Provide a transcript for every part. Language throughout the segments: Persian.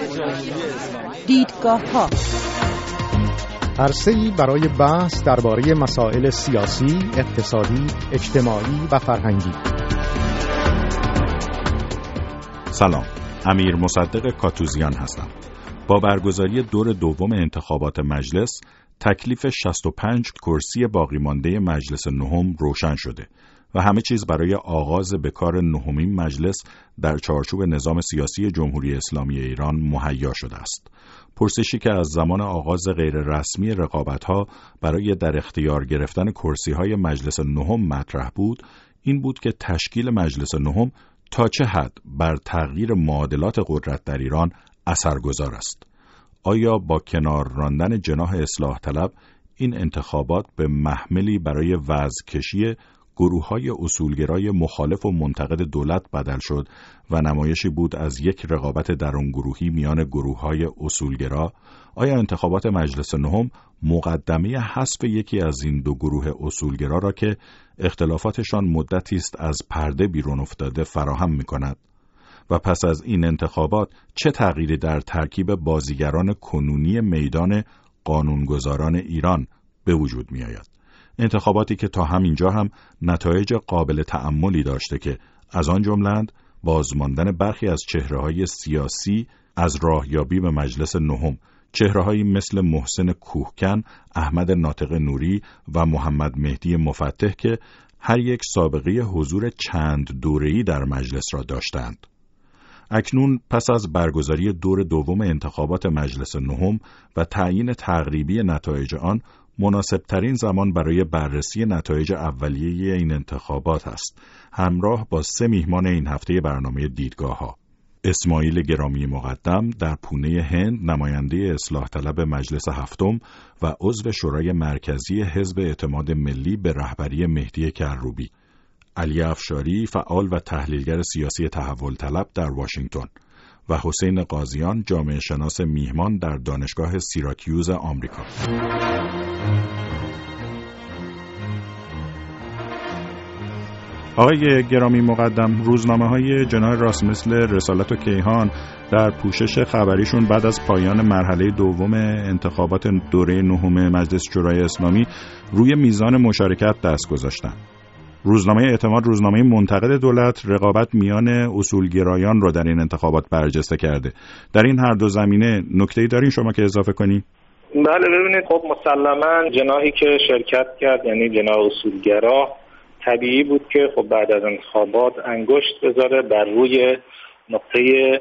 دیدگاه‌ها عرصه‌ای برای بحث درباره مسائل سیاسی، اقتصادی، اجتماعی و فرهنگی. سلام، امیر مصدق کاتوزیان هستم. با برگزاری دور دوم انتخابات مجلس، تکلیف 65 کرسی باقی مانده مجلس نهم روشن شده و همه چیز برای آغاز به کار نهمین مجلس در چارچوب نظام سیاسی جمهوری اسلامی ایران مهیا شده است. پرسشی که از زمان آغاز غیر رسمی رقابت‌ها برای در اختیار گرفتن کرسی‌های مجلس نهم مطرح بود، این بود که تشکیل مجلس نهم تا چه حد بر تغییر معادلات قدرت در ایران اثرگذار است. آیا با کنار راندن جناح اصلاح طلب این انتخابات به محملی برای وضع‌کشی گروه‌های اصولگرای مخالف و منتقد دولت بدل شد و نمایشی بود از یک رقابت درونگروهی میان گروه‌های اصولگرا؟ آیا انتخابات مجلس نهم مقدمه حذف یکی از این دو گروه اصولگرا را که اختلافاتشان مدتی است از پرده بیرون افتاده فراهم می‌کند؟ و پس از این انتخابات چه تغییری در ترکیب بازیگران کنونی میدان قانونگذاران ایران به وجود می‌آید؟ انتخاباتی که تا همینجا هم نتایج قابل تأملی داشته که از آن جمله‌اند بازماندن برخی از چهره‌های سیاسی از راهیابی به مجلس نهم، چهره‌هایی مثل محسن کوهکن، احمد ناطق نوری و محمد مهدی مفتح که هر یک سابقه حضور چند دوره‌ای در مجلس را داشتند. اکنون پس از برگزاری دور دوم انتخابات مجلس نهم و تعیین تقریبی نتایج آن، مناسبترین زمان برای بررسی نتایج اولیه این انتخابات است، همراه با 3 میهمان این هفته برنامه دیدگاه‌ها. اسماعیل گرامی مقدم در پونه هند، نماینده اصلاح طلب مجلس هفتم و عضو شورای مرکزی حزب اعتماد ملی به رهبری مهدی کروبی. علی افشاری، فعال و تحلیلگر سیاسی تحول طلب در واشنگتن و حسین قاضیان، جامعه شناس میهمان در دانشگاه سیراکیوز آمریکا. آقای گرامی مقدم، روزنامه‌های جناح راست مثل رسالت و کیهان در پوشش خبریشون بعد از پایان مرحله دوم انتخابات دوره نهم مجلس شورای اسلامی روی میزان مشارکت دست گذاشتن. روزنامه اعتماد، روزنامه منتقد دولت، رقابت میان اصولگرایان رو در این انتخابات برجسته کرده. در این هر دو زمینه نکته‌ای دارین شما که اضافه کنی؟ بله، ببینید، خب مسلماً جناحی که شرکت کرد، یعنی جناح اصولگرا، طبیعی بود که خب بعد از انتخابات انگشت بذاره بر روی نقطه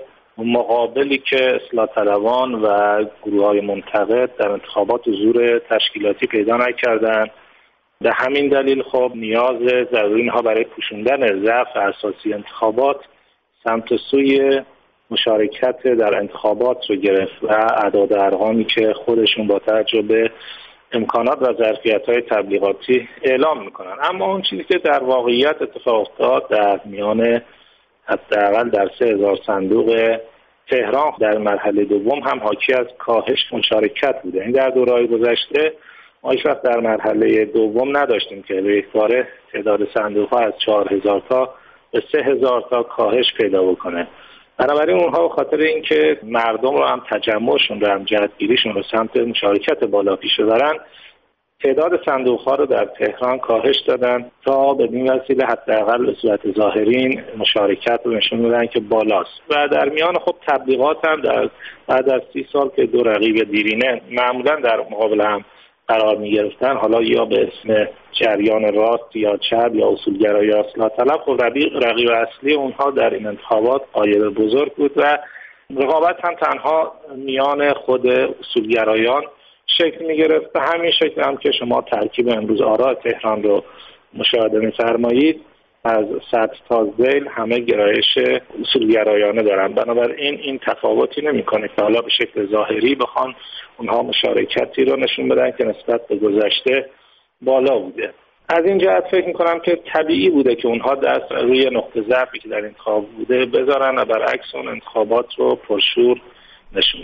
مقابلی که اصلاح طلبان و گروه‌های منتقد در انتخابات حضور تشکیلاتی پیدا نکردند. به همین دلیل خب نیاز ضروری اینها برای پوشوندن ضعف اساسی انتخابات سمت سوی مشارکت در انتخابات رو گرفت و اعداد ارقامی که خودشون با توجه به امکانات و ظرفیت‌های تبلیغاتی اعلام میکنن. اما اون چیزی که در واقعیت اتفاق افتاد در میان حداقل در 3000 صندوق تهران در مرحله دوم هم حاکی از کاهش مشارکت بوده. این در دوره‌های گذشته ما هیچ وقت در مرحله دوم نداشتیم که به یکباره تعداد صندوق‌ها از 4000 تا به 3000 تا کاهش پیدا بکنه. بنابراین اونها به خاطر اینکه مردم رو هم تجمعشون رو هم جهتگیریشون رو سمت مشارکت بالا پیش ببرن، تعداد صندوق‌ها رو در تهران کاهش دادن تا به این وسیله حداقل به صورت ظاهرین مشارکت رو نشون بدن که بالاست. و در میان خب تبلیغات هم در بعد از 30 سال که دو رقیب دیرینه معمولا در مقابل هم قرار می‌گرفتن، حالا یا به اسم جریان راست یا چپ یا اصولگرا یا اصلاح طلب، خب رقیب اصلی اونها در این انتخابات عایب بزرگ بود و رقابت هم تنها میان خود اصولگرایان شکل می‌گرفت. به همین شکل هم که شما ترکیب امروز آراء تهران رو مشاهده می‌فرمایید، از سطح تا ذیل همه گرایش اصولگرایانه دارن. بنابراین این تفاوتی نمی‌کنه که حالا به شکل ظاهری بخوان اونها مشارکتی رو نشون بدن که نسبت به گذشته بالا بوده. از این جهت فکر می‌کنم که طبیعی بوده که اونها دست روی نقطه ضعفی که در انتخاب بوده بذارن و برعکس اون انتخابات رو پرشور نشون بدن.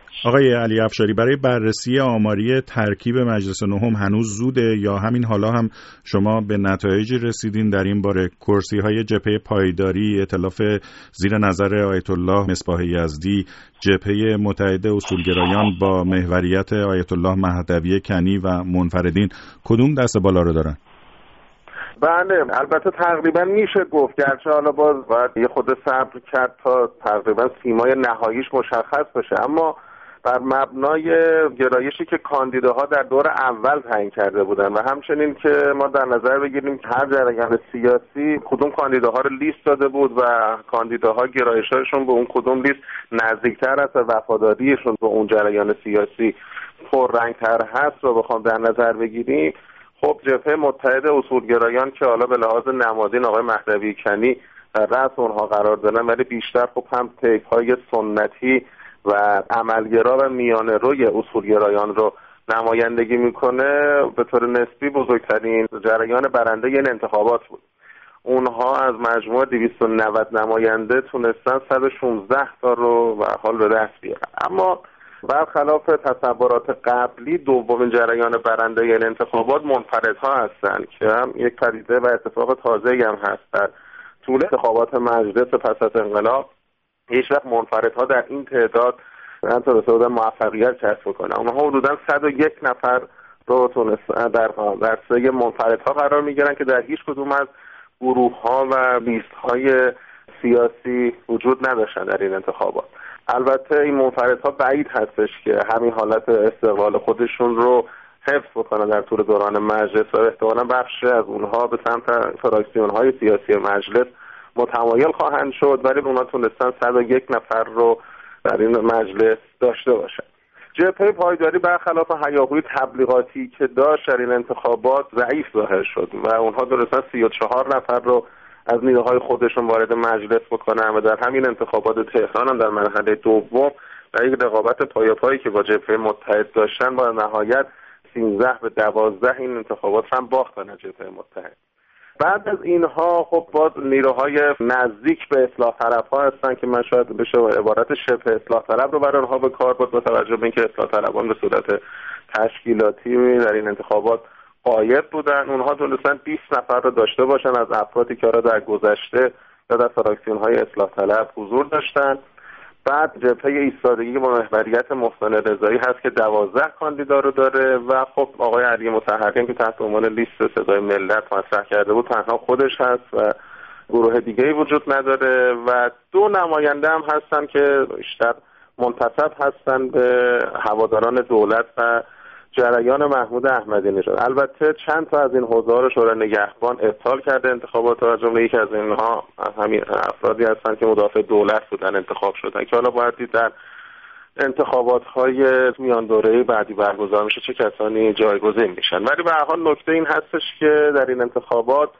آقای علی افشاری، برای بررسی آماری ترکیب مجلس نهم هنوز زوده یا همین حالا هم شما به نتایجی رسیدین در این باره؟ کرسی‌های جبهه پایداری، ائتلاف زیر نظر آیت الله مصباح یزدی، جبهه متحد اصولگرایان با محوریت آیت الله مهدوی کنی و منفردین، کدوم دست بالا رو دارن؟ بله، البته تقریبا میشه گفت، گرچه حالا باید یه خود صبر کرد تا تقریبا سیمای نهاییش مشخص بشه، اما بر مبنای گرایشی که کاندیداها در دور اول تعیین کرده بودن و همچنین که ما در نظر بگیریم که هر جریان سیاسی کدوم کاندیداها رو لیست داده بود و کاندیداها گرایش‌هاشون به اون کدوم لیست نزدیکتر است و وفاداریشون به اون جریان سیاسی پررنگ‌تر هست رو بخوام در نظر بگیریم، خب جبهه متحد اصولگرایان که حالا به لحاظ نمادین آقای مهدوی کنی در رأس اونها قرار دارن، ولی بیشتر خب هم تیپ‌های سنتی و عملگرا و میانه روی اصولگرایان رو نمایندگی میکنه، به طور نسبی بزرگترین جریان برنده این انتخابات بود. اونها از مجموع 290 نماینده تونستن 116 تا رو به حال به دست بیارن. اما برخلاف تصورات قبلی دومین جریان برنده این انتخابات منفردها هستند که هم یک پدیده و اتفاق تازه‌ای هم هست. در طول انتخابات مجلس پس از انقلاب هیچ وقت منفردها در این تعداد بودن موفقیت کسب کنن. اونها حدوداً 101 نفر رو تونستن در دسته منفردها قرار میگیرن که در هیچ کدوم از گروه‌ها و لیست‌های سیاسی وجود نداشتن در این انتخابات. البته این منفردها بعید هستش که همین حالت استقلال خودشون رو حفظ بکنن در طول دوران مجلس و احتمالاً بخشی از اونها به سمت فراکسیون‌های سیاسی مجلس متمایل خواهند شد، ولی اونها تونستن 101 نفر رو در این مجلس داشته باشن. جبهه پایداری برخلاف هیاهوی تبلیغاتی که داشت در این انتخابات ضعیف ظاهر شد و اونها تونستن 34 نفر رو از نیروهای خودشون وارد مجلس بکنن و در همین انتخابات تهران هم در مرحله دوم در یک رقابت پایاپایی که با جبهه متحد داشتن با نهایت 13-12 این انتخابات هم باختن از جبهه متحد. بعد از اینها خب باز نیروهای نزدیک به اصلاح طلب‌ها هستن که من شاید بشه عبارت شبه اصلاح طلب رو برای اونها به کار برد، با توجه به اینکه اصلاح طلبان به صورت تشکیلاتی در این انتخابات غایب بودن. اونها تونستن 20 نفر رو داشته باشن از افرادی که در گذشته یا در فراکسیون‌های اصلاح طلب حضور داشتن. بعد جبهه ایستادگی با محوریت محسن رضایی هست که 12 کاندیدا رو داره و خب آقای علی مطهریان که تحت عنوان لیست صدای ملت مطرح کرده بود تنها خودش هست و گروه دیگه‌ای وجود نداره و 2 نماینده هم هستن که بیشتر منتسب هستن به هواداران دولت و جریان محمود احمدی نژاد. البته چند تا از این حوزه‌ها رو شورای نگهبان ابطال کرده انتخابات و جمله یکی از اینها همین افرادی هستن که مدافع دولت بودن انتخاب شدن که حالا باید دید در انتخابات‌های میان دوره‌ای بعدی برگزار میشه چه کسانی جایگزین میشن. ولی به هر حال نکته این هستش که در این انتخابات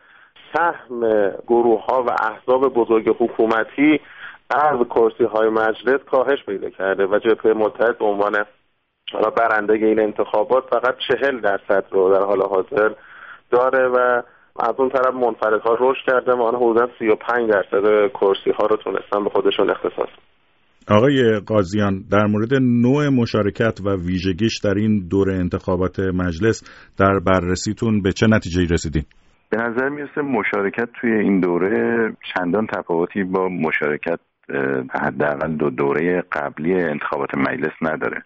سهم گروه‌ها و احزاب بزرگ حکومتی از کرسی‌های مجلس کاهش پیدا کرده و جبهه متحد به عنوان حالا برنده این انتخابات فقط 40% رو در حال حاضر داره و از اون طرف منفردها رشد کرده و آنها حدوداً 35% کرسی ها رو تونستن به خودشون اختصاص. آقای قاضیان، در مورد نوع مشارکت و ویژگیش در این دور انتخابات مجلس در بررسیتون به چه نتیجه‌ای رسیدین؟ به نظر میرسه مشارکت توی این دوره چندان تفاوتی با مشارکت حداقل دوره قبلی انتخابات مجلس نداره.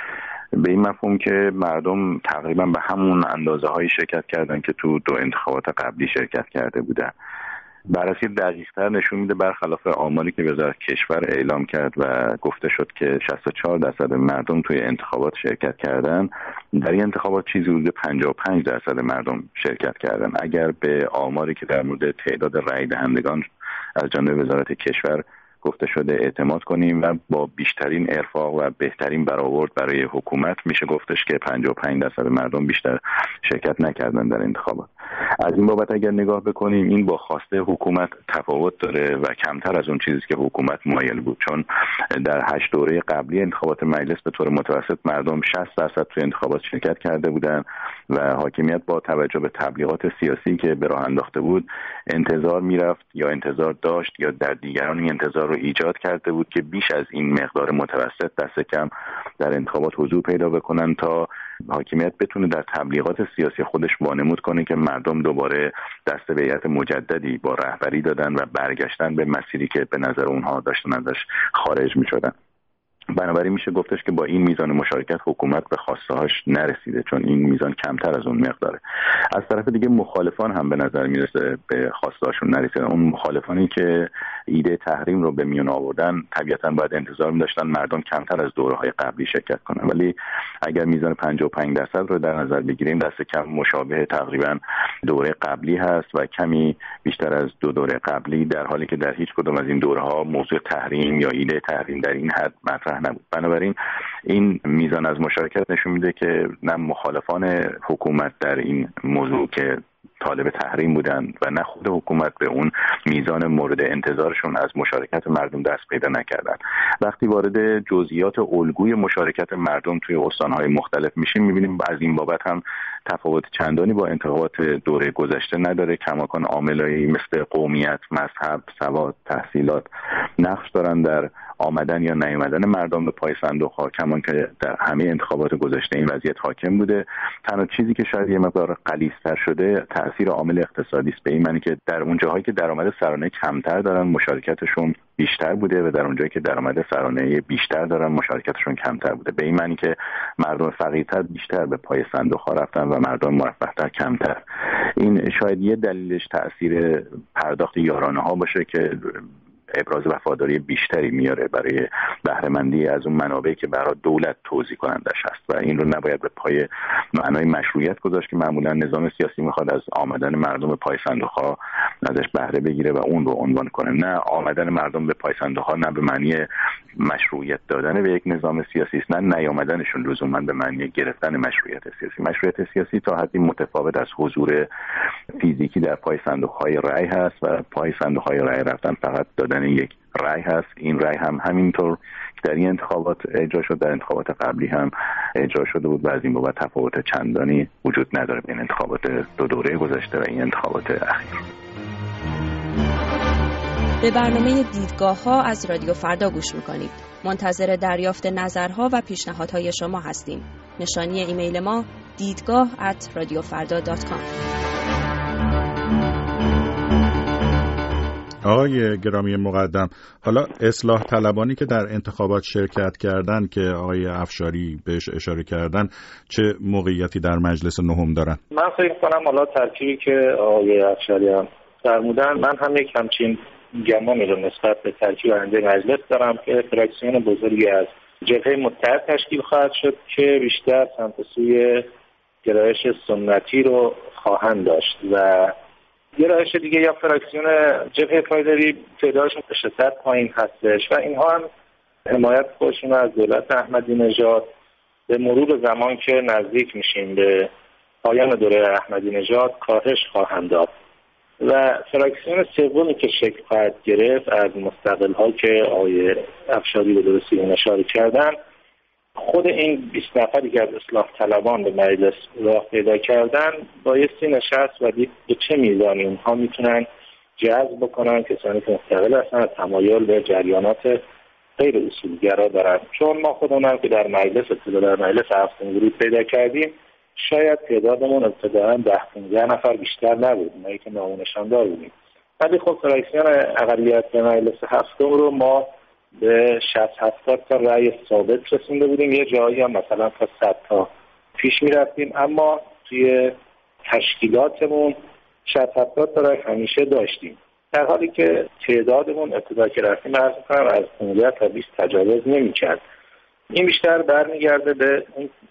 به این مفهوم که مردم تقریبا به همون اندازه هایی شرکت کردن که تو 2 انتخابات قبلی شرکت کرده بودن. بررسی دقیق‌تر نشون میده برخلاف آماری که وزارت کشور اعلام کرد و گفته شد که 64% مردم توی انتخابات شرکت کردن، در این انتخابات چیزی حدود 55% مردم شرکت کردن. اگر به آماری که در مورد تعداد رأی دهندگان از جانب وزارت کشور گفته شده اعتماد کنیم و با بیشترین ارفاق و بهترین برآورد برای حکومت میشه گفتش که 55% مردم بیشتر شرکت نکردن در انتخابات. از این بابت اگر نگاه بکنیم این با خواسته حکومت تفاوت داره و کمتر از اون چیزی که حکومت مایل بود، چون در 8 دوره قبلی انتخابات مجلس به طور متوسط مردم 60% توی انتخابات شرکت کرده بودن و حاکمیت با توجه به تبلیغات سیاسی که به راه انداخته بود انتظار میرفت یا انتظار داشت یا در دیگران این انتظار رو ایجاد کرده بود که بیش از این مقدار متوسط دست کم در انتخابات حضور پیدا بکنن تا حاکمیت بتونه در تبلیغات سیاسی خودش وانمود کنه که مردم دوباره دست به هیئت مجددی با رهبری دادن و برگشتن به مسیری که به نظر اونها داشتن ازش خارج می‌شدن. بنابراین میشه گفتش که با این میزان مشارکت حکومت به خواسته‌هاش نرسیده، چون این میزان کمتر از اون مقداره. از طرف دیگه مخالفان هم به نظر میرسه به خواسته‌هاشون نرسیدن. اون مخالفانی که ایده تحریم رو به میون آوردن طبیعتاً باید انتظار می‌داشتن مردم کمتر از دوره‌های قبلی شرکت کنن، ولی اگر میزان 55% رو در نظر بگیریم دست کم مشابه تقریباً دوره قبلی هست و کمی بیشتر از 2 دوره قبلی، در حالی که در هیچ کدوم از این دوره‌ها موضوع تحریم یا ایده تحریم در این حد مطرح نبود. بنابراین این میزان از مشارکت نشون میده که نه مخالفان حکومت در این موضوع که طالب تحریم بودن و نه خود حکومت به اون میزان مورد انتظارشون از مشارکت مردم دست پیدا نکردن. وقتی وارد جزئیات الگوی مشارکت مردم توی استانهای مختلف میشیم میبینیم از این بابت هم تفاوت چندانی با انتخابات دوره گذشته نداره. کماکان عاملایی مثل قومیت، مذهب، سواد، تحصیلات نقش دارن در آمدن یا نیامدن مردم به پای صندوق‌ها، کمان که در همه انتخابات گذشته این وضعیت حاکم بوده. تنها چیزی که شاید یه مقدار غلیظتر شده تأثیر عامل اقتصادی است، به این معنی که در اون جاهایی که درآمد سرانه کمتر دارن مشارکتشون بیشتر بوده و در اونجایی که درآمد سرانه بیشتر دارن مشارکتشون کمتر بوده. به این معنی که مردم فقیرتر بیشتر به پای صندوق‌ها رفتن و مردم مرفه‌تر کمتر. این شاید یه دلیلش تأثیر پرداخت یارانه‌ها باشه که ابراز وفاداری بیشتری میاره برای بهره‌مندی از اون منابعی که برای دولت توزیع کنندش هست و این رو نباید به پای معنای مشروعیت گذاشت که معمولا نظام سیاسی میخواد از آمدن مردم به پای صندوق‌ها ازش بهره بگیره و اون رو عنوان کنه. نه آمدن مردم به پای صندوق‌ها نه به معنی مشروعیت دادن به یک نظام سیاسی است، نه نیامدنشون لزوما به معنی گرفتن مشروعیت سیاسی. مشروعیت سیاسی تا حدی متفاوت از حضور فیزیکی در پای صندوق‌های رأی هست و پای صندوق‌های رأی رفتن فقط دادن یک رأی هست. این رأی هم همینطور که در این انتخابات اجرا شد در انتخابات قبلی هم اجرا شده بود و از این بابت تفاوت چندانی وجود نداره بین انتخابات 2 دوره گذشته و این انتخابات اخیر. به برنامه دیدگاه‌ها از رادیو فردا گوش می‌کنید. منتظر دریافت نظرها و پیشنهادهای شما هستیم. نشانی ایمیل ما دیدگاه@radiofarda.com. آقای گرامی مقدم، حالا اصلاح طلبانی که در انتخابات شرکت کردن که آقای افشاری بهش اشاره کردن چه موقعیتی در مجلس نهم دارن؟ من فکر کنم حالا ترکیبی که آقای افشاری هم فرمودن، من هم یک همچین گمانی رو نسبت به ترکیب آینده مجلس دارم که فراکسیون بزرگی از جبهه متحد تشکیل خواهد شد که بیشتر سمت سوی گرایش سنتی رو خواهند داشت و گرایش دیگه یا فراکسیون جبهه پایداری تعدادشون به شدت پایین هستش و اینها هم حمایت خودشون از دولت احمدی نژاد به مرور زمان که نزدیک میشیم به پایان دوره احمدی نژاد کاهش خواهند داد. و فراکسیون سومی که شکل خواهد گرفت از مستقل‌ها که آقای افشاری به درستی اشاره کردن، خود این 20 نفری که از اصلاح طلبان به مجلس راه پیدا کردن بایستی نشست و دید به چه میزانی اونها میتونن جذب بکنن کسانی که مستقل هستن از تمایل به جریانات غیر اصولگرا دارن. چون ما خودمون که در مجلس هفتم ورود پیدا کردیم شاید تعدادمون ابتداً 10-15 نفر بیشتر نبود، ما که نامونشان دار بودیم، ولی خب فراکسیون اقلیت مجلس هفتم رو ما به 60-70 تا رأی ثابت رسونده بودیم، یه جایی هم مثلا تا 100 تا پیش میرفتیم، اما توی تشکیلاتمون 60-70 تا رأی همیشه داشتیم، در حالی که تعدادمون ابتدا که رفتیم عرض می‌کنم از 15 تا 20 تجاوز نمی‌کرد. این بیشتر برمیگرده به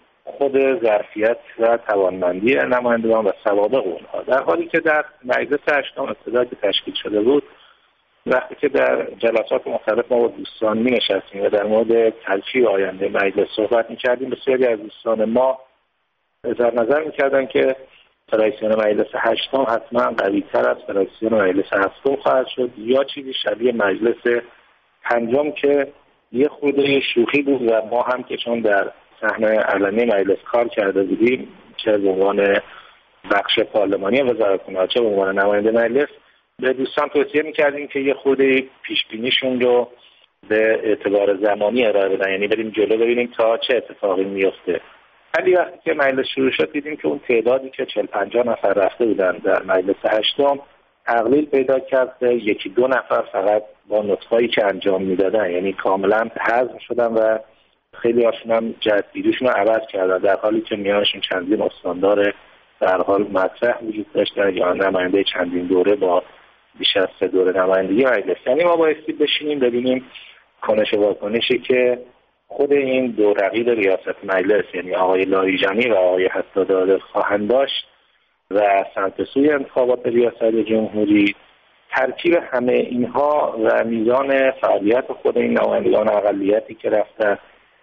خود ظرفیت و توانمندی نمایندگان و سوابق اونها، در حالی که در مجلس هشتم ابتدا که تشکیل شده بود، وقتی که در جلسات مختلف ما با دوستان می نشستیم و در مورد ترکیب آینده مجلس صحبت می کردیم، بسیاری از دوستان ما اظهار نظر می کردن که فراکسیون مجلس هشتم حتما قوی تر از فراکسیون مجلس هفتم خواهد شد یا چیزی شبیه مجلس پنجم که یه خورده شوخی بود و ما هم که چون در صحنه علنی مجلس کار کرده بودیم، چه به عنوان بخش پارلمانی وزارتخانه چه به عنوان نماینده مجلس، به دوستان توصیه می‌کردیم که یه خورده پیش‌بینیشون رو به اعتبار زمانی ارائه بدن، یعنی بریم جلو ببینیم تا چه اتفاقی میفته. ولی وقتی که مجلس شروع شد دیدیم که اون تعدادی که 40-50 نفر رفته بودن در مجلس هشتم تقلیل پیدا کرد، 1-2 نفر فقط با نطقایی که انجام میدادن یعنی کاملا حذف شدن و خیلی هاشون هم جدیدشون رو عوض کردن، در حالی که میانشون چندین استاندار در حال مطرح وجود داشتن یا نماینده چندین دوره با بیش از 3 دوره نمایندگی مجلس. یعنی ما بایستی بشینیم ببینیم کنش واکنشی که خود این دو رقیب ریاست مجلس یعنی آقای لاریجانی و آقای حسادی خواهند داشت و سمت سوی انتخابات ریاست جمهوری. ترکیب همه اینها و میزان فعالیت خود این نمایندگان اقلیتی که رفتن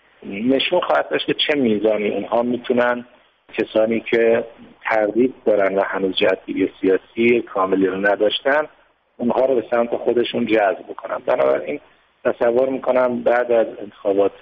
نشون خواهد داشت که چه میزانی اینها میتونن کسانی که تردید دارن و هنوز جهتگیری سیاسی کاملی رو نداشتن اونها رو به سمت خودشون جذب بکنن. بنابراین تصور میکنم بعد از انتخابات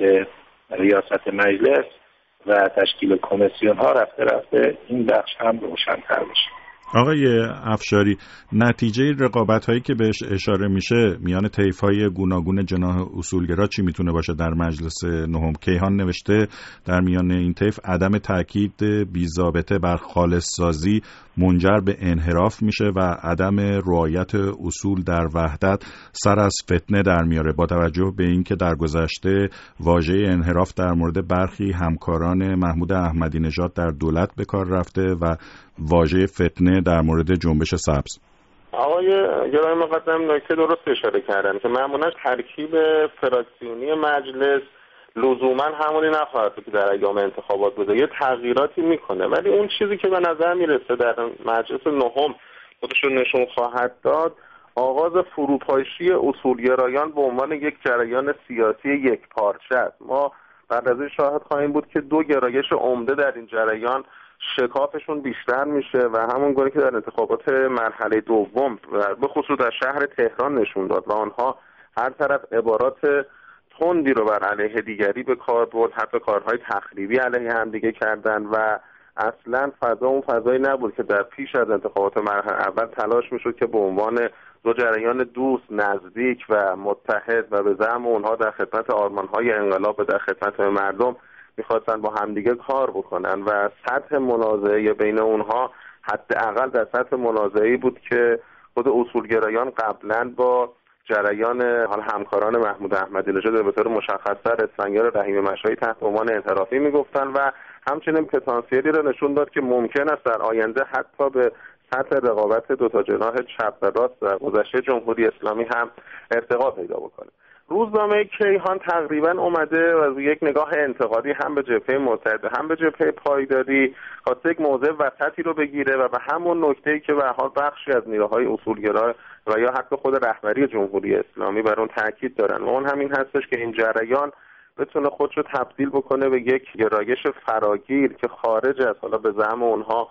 ریاست مجلس و تشکیل کمیسیون ها رفته این بخش هم روشن‌تر بشه. آقای افشاری، نتیجه رقابت هایی که بهش اشاره میشه میان طیف های گوناگون جناح اصولگرا چی میتونه باشه؟ در مجلس نهم کیهان نوشته در میان این طیف عدم تاکید بی‌ضابطه بر خالص سازی منجر به انحراف میشه و عدم رعایت اصول در وحدت سر از فتنه در میاره، با توجه به اینکه در گذشته واژه انحراف در مورد برخی همکاران محمود احمدی نژاد در دولت به کار رفته و واژه فتنه در مورد جنبش سبز. آقای گرامی مقدم نکته درست اشاره کردن که معمولا ترکیب فراکسیونی مجلس لزوما همونی نخواهد که در ایام انتخابات بوده، یه تغییراتی میکنه، ولی اون چیزی که به نظر میرسه در مجلس نهم خودشون نشون خواهد داد آغاز فروپاشی اصولگرایان به عنوان یک جریان سیاسی یکپارچه است. ما بعد از این شاهد خواهیم بود که دو گرایش عمده در این جریان شکافشون بیشتر میشه و همون گونه که در انتخابات مرحله دوم به خصوص در شهر تهران نشون داد و آنها هر طرف عبارات تندی رو بر علیه دیگری به کار برد، حتی کارهای تخریبی علیه هم دیگه کردن و اصلا فضا اون فضایی نبود که در پیش از انتخابات مرحله اول تلاش میشد که به عنوان دو جریان دوست، نزدیک و متحد و به زعم اونها در خدمت آرمانهای انقلاب و در خدمت مردم میخواستن با همدیگه کار بکنن و سطح منازعه بین اونها حداقل در سطح منازعه‌ای بود که خود اصولگرایان قبلا با جریان همکاران محمود احمدی نژاد به طور مشخص‌تر اسفندیار رحیم مشایی تحت عنوان انحرافی میگفتن و همچنین پتانسیلی را نشون داد که ممکن است در آینده حتی به سطح رقابت دو تا جناح چپ و راست در گذشته جمهوری اسلامی هم ارتقا پیدا بکنه. روزنامه کیهان تقریبا اومده و از یک نگاه انتقادی هم به جبهه متحده هم به جبهه پایداری خواسته یک موضع وسطی رو بگیره و به همون نکته‌ای که به حال بخشی از نیروهای اصولگرا و یا حتی خود رهبری جمهوری اسلامی بر اون تاکید دارن و اون همین هستش که این جریان بتونه خودش رو تبدیل بکنه به یک گرایش فراگیر که خارج از حالا به زعم اونها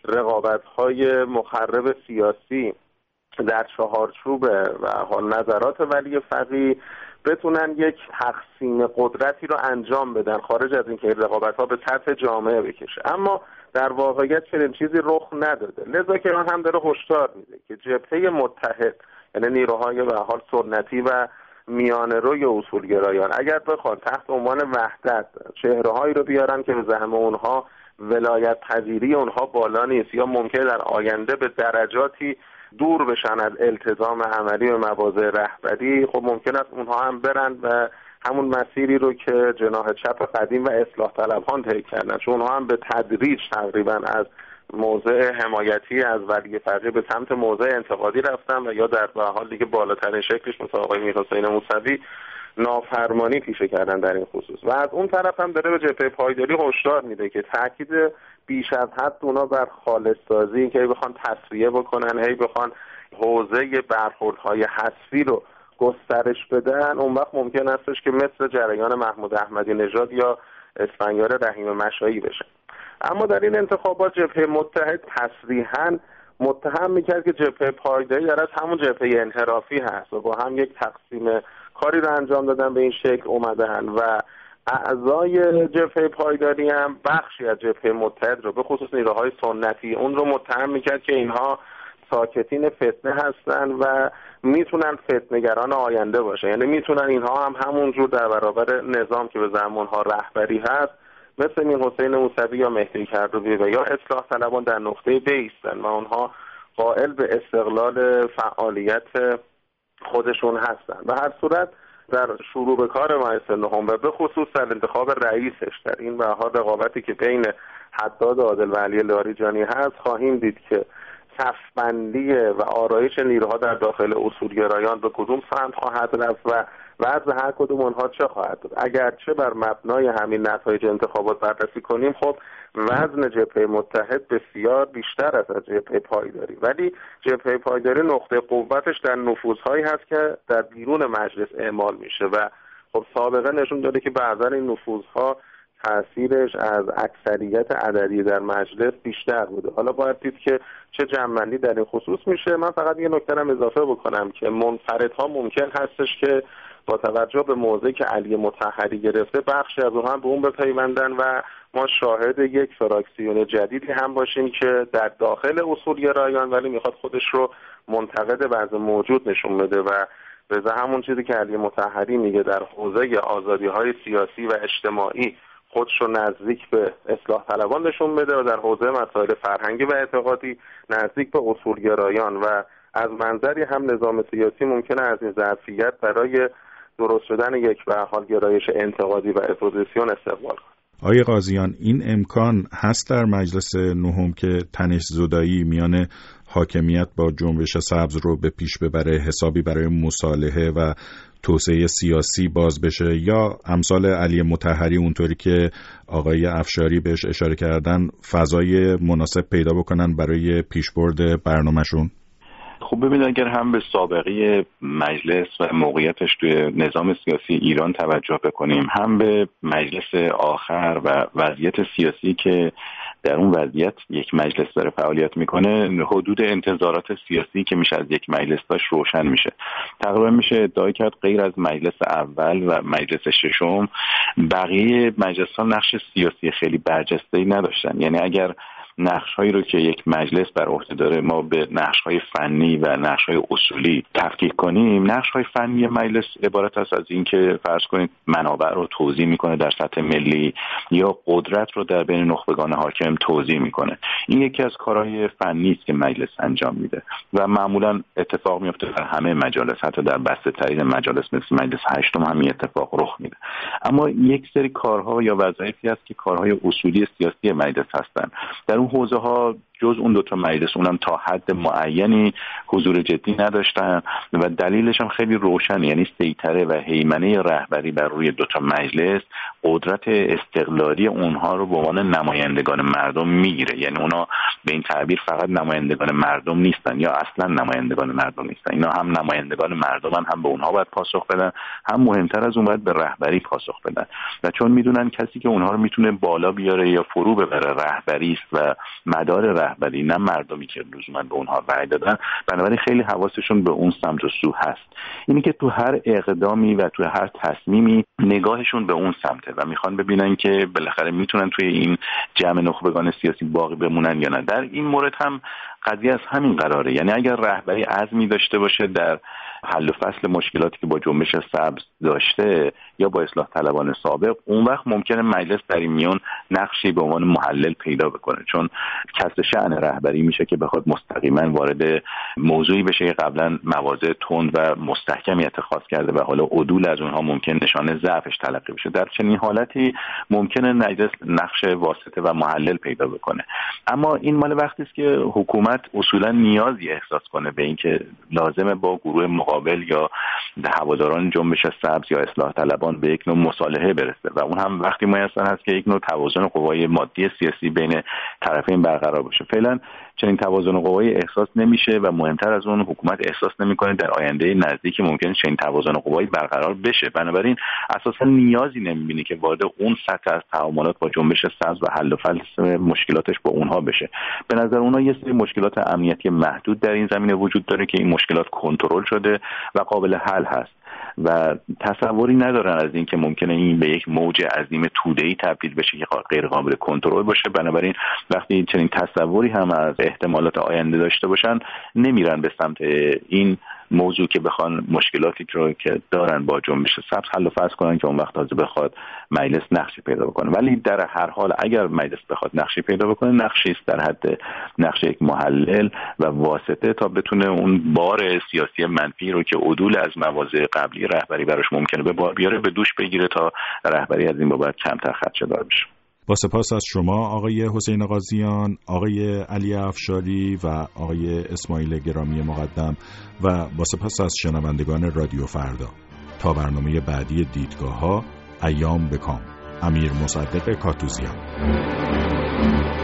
رقابت‌های مخرب سیاسی در چهارچوب و حال نظرات ولی فقیه بتونن یک تقسیم قدرتی رو انجام بدن خارج از اینکه رقابت‌ها به سطح جامعه بکشه. اما در واقعیت چنین چیزی رخ نداده، لذا که من هم داره هشدار میده که جبهه متحد یعنی نیروهای به حال سنتی و میانه روی اصولگرایان اگر بخوان تحت عنوان وحدت چهره‌هایی رو بیارن که به زعم اونها ولایت پذیری اونها بالا نیست یا ممکنه در آینده به درجاتی دور بشن از التزام عملی و مواضع رهبری، خب ممکن است اونها هم برن و همون مسیری رو که جناح چپ قدیم و اصلاح طلبان طی کردن، چون اونها هم به تدریج تقریبا از موضع حمایتی از ولی فقیه به سمت موضع انتقادی رفتن و یا در حال دیگه بالاترین شکلش مثل آقای میرحسین موسوی نافرمانی پیشه کردن در این خصوص. و از اون طرف هم داره به جبهه پایداری هشدار میده که تاکید بیش از حد اونا بر خالص سازی که بخوان تسویه بکنن، هی بخوان حوزه برخوردهای حذفی رو گسترش بدن، اون وقت ممکن استش که مثل جریان محمود احمدی نژاد یا اسفندیار رحیم مشایی بشه. اما در این انتخابات جبهه متحد تصریحاً متهم میکرد که جبهه پایداری در از همون جبهه انحرافی هست و با هم یک تقسیم کاری رو انجام دادن به این شکل اومدن و اعضای جبهه پایداری هم بخشی از جبهه متحد رو به خصوص نیروهای سنتی اون رو متهم میکرد که اینها ساکتین فتنه هستن و میتونن فتنه‌گران آینده باشه. یعنی میتونن اینها هم همونجور در برابر نظام که به زمانها رهبری هست مثل میر حسین موسوی یا مهدی کردوی و یا اصلاح طلبان در نقطه بیستن و اونها قائل به استقلال فعالیت خودشون هستن. و هر صورت در شروع به کار مجلس نهم و به خصوص در انتخاب رئیسش در این بهار رقابتی که بین حداد عادل و علی لاریجانی هست خواهیم دید که صف‌بندی و آرایش نیروها در داخل اصولگرایان به کدوم سمت خواهد رفت و وضع هر کدوم آنها چه خواهد بود. اگرچه بر مبنای همین نتایج انتخابات بررسی کنیم خب وزن جبهه متحد بسیار بیشتر است از جبهه پایداری، ولی جبهه پایداری نقطه قوتش در نفوذهایی هست که در بیرون مجلس اعمال میشه و خب سابقه نشون داده که بعضا این نفوذها تأثیرش از اکثریت عددی در مجلس بیشتر بوده. حالا باید دید که چه جمع‌بندی در این خصوص میشه. من فقط یه نکته هم اضافه بکنم که منفردها ممکن هستش که با توجه به موضعی که علی مطهری گرفته بخشی از اونها به اون بپیوندن و ما شاهد یک فراکسیون جدیدی هم باشیم که در داخل اصولگرایان ولی میخواد خودش رو منتقد وضع موجود نشون بده و به همون چیزی که علی مطهری میگه در حوزه آزادی‌های سیاسی و اجتماعی خودش رو نزدیک به اصلاح طلبان نشون بده و در حوزه مسائل فرهنگی و اعتقادی نزدیک به اصولگرایان و از منظری هم نظام سیاسی ممکنه از این ظرفیت برای درست شدن یک به حال گرایش انتقادی و اپوزیسیون استقبال کنه. آقای قاضیان، این امکان هست در مجلس نهم که تنش زدایی میان حاکمیت با جنبش سبز رو به پیش ببره، حسابی برای مصالحه و توسعه سیاسی باز بشه، یا امثال علی مطهری اونطوری که آقای افشاری بهش اشاره کردن فضای مناسب پیدا بکنن برای پیشبرد برنامه‌شون؟ خب ببینید، اگر هم به سابقه مجلس و موقعیتش توی نظام سیاسی ایران توجه بکنیم، هم به مجلس آخر و وضعیت سیاسی که در اون وضعیت یک مجلس داره فعالیت میکنه، حدود انتظارات سیاسی که میشه از یک مجلس داشت روشن میشه. تقریبا میشه ادعا کرد غیر از مجلس اول و مجلس ششم بقیه مجلس ها نقش سیاسی خیلی برجسته‌ای نداشتن. یعنی اگر نقش‌هایی رو که یک مجلس بر عهده داره ما به نقش‌های فنی و نقش‌های اصولی تفکیک کنیم، نقش‌های فنی مجلس عبارت است از این که فرض کنید منابع رو توزیع میکنه در سطح ملی یا قدرت رو در بین نخبگان حاکم توزیع میکنه. این یکی از کارهای فنی است که مجلس انجام میده و معمولاً اتفاق میفته در همه مجالس، حتی در بسطه‌ترین مجالس مثل مجلس هشتم هم این اتفاق رخ میده. اما یک سری کارها یا وظایفی هست که کارهای اصولی سیاسی مجلس هستن. در اون حوزه ها جز اون دو تا مجلس اونم تا حد معینی حضور جدی نداشتن و دلیلش هم خیلی روشنه، یعنی سیطره و هیمنه رهبری بر روی دو تا مجلس قدرت استقلالی اونها رو به عنوان نمایندگان مردم میگیره. یعنی اونا به این تعبیر فقط نمایندگان مردم نیستن یا اصلا نمایندگان مردم نیستن، اینا هم نمایندگان مردمن، هم به اونها باید پاسخ بدن، هم مهمتر از اون باید به رهبری پاسخ بدن و چون میدونن کسی که اونها رو میتونه بالا بیاره یا فرو ببره رهبری است و مدار رهبری، نه مردمی که لزوما به اونها رأی دادن، بنابراین خیلی حواسشون به اون سمت و سو هست. اینی که تو هر اقدامی و تو هر تصمیمی نگاهشون به اون سمته و میخوان ببینن که بالاخره میتونن توی این جمع نخبگان سیاسی باقی بمونن یا نه. در این مورد هم قضیه از همین قراره، یعنی اگر رهبری عزمی داشته باشه در حل و فصل مشکلاتی که با جنبش سبز داشته یا با اصلاح طلبان سابق، اون وقت ممکنه مجلس در این میون نقشی به عنوان محلل پیدا بکنه، چون کسر شأن رهبری میشه که بخواد مستقیما وارد موضوعی بشه که قبلا مواضع تند و مستحکمی اتخاذ کرده و حالا عدول از اونها ممکن نشانه ضعفش تلقی بشه. در چنین حالتی ممکنه مجلس نقش واسطه و محلل پیدا بکنه. اما این مال وقتی است که حکومت اصولا نیازی احساس کنه به اینکه لازمه با گروه مقابل یا هواداران جنبش سبز یا اصلاح طلبان به یک نوع مصالحه برسه و اون هم وقتی میسر هست که یک نوع توازن قوای مادی سیاسی بین طرفین برقرار بشه. فعلا چنین توازن قوایی احساس نمیشه و مهمتر از اون حکومت احساس نمیکنه در آینده نزدیکی ممکنه چنین توازن قوایی برقرار بشه. بنابراین اساسا نیازی نمیبینه که وارد اون سطح از تعاملات با جنبش سبز و حل و فصل مشکلاتش با اونها بشه. به نظر اونها یه سری مشکلات امنیتی محدود در این زمینه وجود داره که این مشکلات کنترل شده و قابل حل هست. و تصوری ندارن از این که ممکنه این به یک موج عظیم توده‌ای تبدیل بشه که غیر قابل کنترل باشه. بنابراین وقتی چنین تصوری هم از احتمالات آینده داشته باشن نمیرن به سمت این موضوع که بخوان مشکلاتی رو که دارن با جنبش سبز حل و فصل کنن که اون وقت تازه بخواد مجلس نقشی پیدا بکنه. ولی در هر حال اگر مجلس بخواد نقشی پیدا بکنه، نقشی است در حد نقش یک محلل و واسطه تا بتونه اون بار سیاسی منفی رو که عدول از مواضع قبلی رهبری براش ممکنه به بار بیاره به دوش بگیره تا رهبری از این بابت کمتر خدشه‌دار بشه. با سپاس از شما آقای حسین قاضیان، آقای علی افشاری و آقای اسماعیل گرامی مقدم و با سپاس از شنوندگان رادیو فردا. تا برنامه بعدی دیدگاه‌ها، ایام بکام. امیر مصدق کاتوزیان.